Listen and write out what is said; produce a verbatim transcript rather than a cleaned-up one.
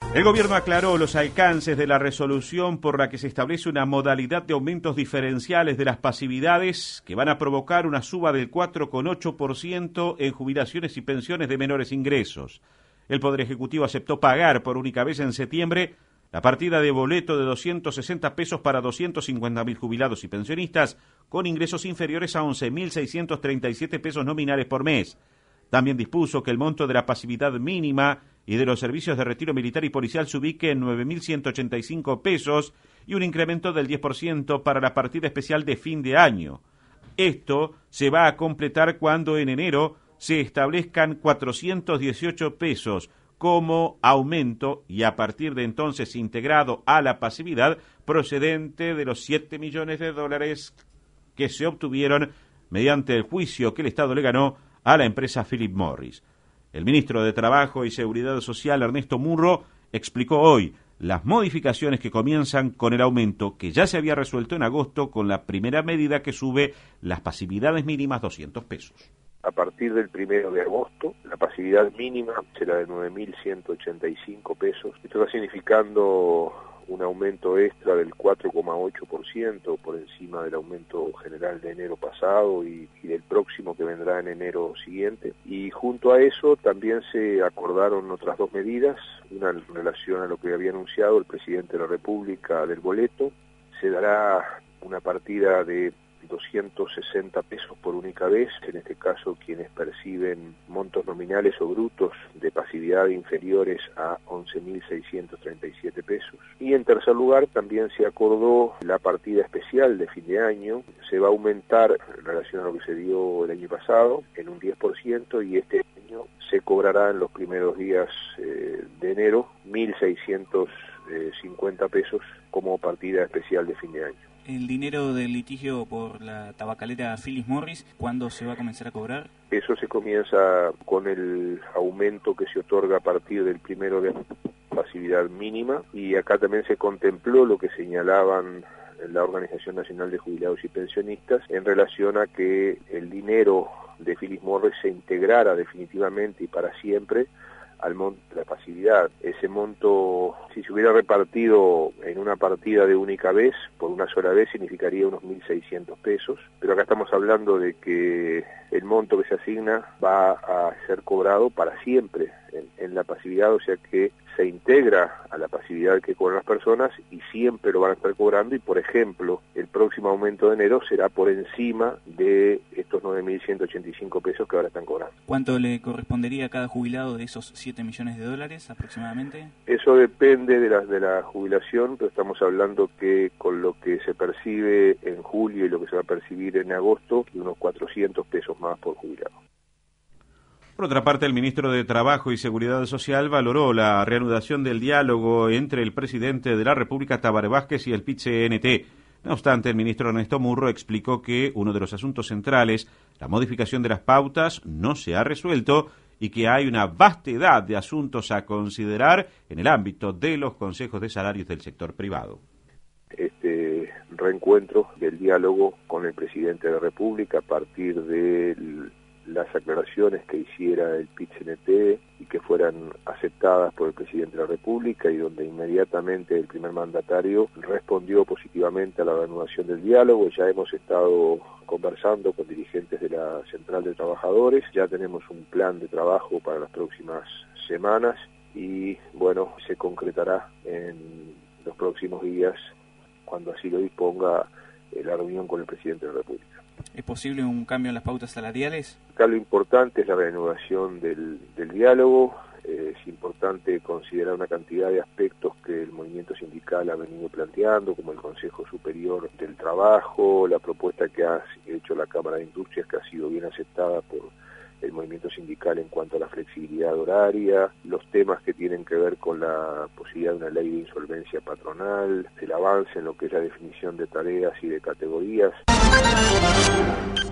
El gobierno aclaró los alcances de la resolución por la que se establece una modalidad de aumentos diferenciales de las pasividades que van a provocar una suba del cuatro coma ocho por ciento en jubilaciones y pensiones de menores ingresos. El Poder Ejecutivo aceptó pagar por única vez en septiembre la partida de boleto de doscientos sesenta pesos para doscientos cincuenta mil jubilados y pensionistas con ingresos inferiores a once mil seiscientos treinta y siete pesos nominales por mes. También dispuso que el monto de la pasividad mínima y de los servicios de retiro militar y policial se ubique en nueve mil ciento ochenta y cinco pesos y un incremento del diez por ciento para la partida especial de fin de año. Esto se va a completar cuando en enero se establezcan cuatrocientos dieciocho pesos como aumento y a partir de entonces integrado a la pasividad procedente de los siete millones de dólares que se obtuvieron mediante el juicio que el Estado le ganó a la empresa Philip Morris. El ministro de Trabajo y Seguridad Social, Ernesto Murro, explicó hoy las modificaciones que comienzan con el aumento que ya se había resuelto en agosto con la primera medida que sube las pasividades mínimas doscientos pesos. A partir del primero de agosto, la pasividad mínima será de nueve mil ciento ochenta y cinco pesos. Esto está significando un aumento extra del cuatro coma ocho por ciento por encima del aumento general de enero pasado y, y del próximo que vendrá en enero siguiente. Y junto a eso también se acordaron otras dos medidas, una en relación a lo que había anunciado el presidente de la República del boleto. Se dará una partida de doscientos sesenta pesos por única vez, en este caso quienes perciben montos nominales o brutos de pasividad inferiores a once mil seiscientos treinta y siete pesos. Y en tercer lugar también se acordó la partida especial de fin de año, se va a aumentar en relación a lo que se dio el año pasado en un diez por ciento y este año se cobrará en los primeros días eh, de enero mil seiscientos cincuenta pesos como partida especial de fin de año. El dinero del litigio por la tabacalera Philip Morris, ¿cuándo se va a comenzar a cobrar? Eso se comienza con el aumento que se otorga a partir del primero de pasividad mínima y acá también se contempló lo que señalaban la Organización Nacional de Jubilados y Pensionistas en relación a que el dinero de Philip Morris se integrara definitivamente y para siempre al monto de la pasividad. Ese monto, si se hubiera repartido en una partida de única vez, por una sola vez, significaría unos mil seiscientos pesos, pero acá estamos hablando de que el monto que se asigna va a ser cobrado para siempre en, en la pasividad, o sea que se integra a la pasividad que cobran las personas y siempre lo van a estar cobrando y, por ejemplo, el próximo aumento de enero será por encima de estos nueve mil ciento ochenta y cinco pesos que ahora están cobrando. ¿Cuánto le correspondería a cada jubilado de esos siete millones de dólares aproximadamente? Eso depende de la, de la jubilación, pero estamos hablando que con lo que se percibe en julio y lo que se va a percibir en agosto, unos cuatrocientos pesos más por jubilado. Por otra parte, el ministro de Trabajo y Seguridad Social valoró la reanudación del diálogo entre el presidente de la República, Tabaré Vázquez, y el P I T C N T. No obstante, el ministro Ernesto Murro explicó que uno de los asuntos centrales, la modificación de las pautas, no se ha resuelto y que hay una vastedad de asuntos a considerar en el ámbito de los consejos de salarios del sector privado. Este reencuentro del diálogo con el presidente de la República a partir del las aclaraciones que hiciera el P I T C N T y que fueran aceptadas por el presidente de la República y donde inmediatamente el primer mandatario respondió positivamente a la reanudación del diálogo. Ya hemos estado conversando con dirigentes de la Central de Trabajadores, ya tenemos un plan de trabajo para las próximas semanas y bueno, se concretará en los próximos días cuando así lo disponga la reunión con el presidente de la República. ¿Es posible un cambio en las pautas salariales? Acá lo importante es la reanudación del, del diálogo. Eh, es importante considerar una cantidad de aspectos que el movimiento sindical ha venido planteando, como el Consejo Superior del Trabajo, la propuesta que ha hecho la Cámara de Industrias, que ha sido bien aceptada por el movimiento sindical en cuanto a la flexibilidad horaria, los temas que tienen que ver con la posibilidad de una ley de insolvencia patronal, el avance en lo que es la definición de tareas y de categorías.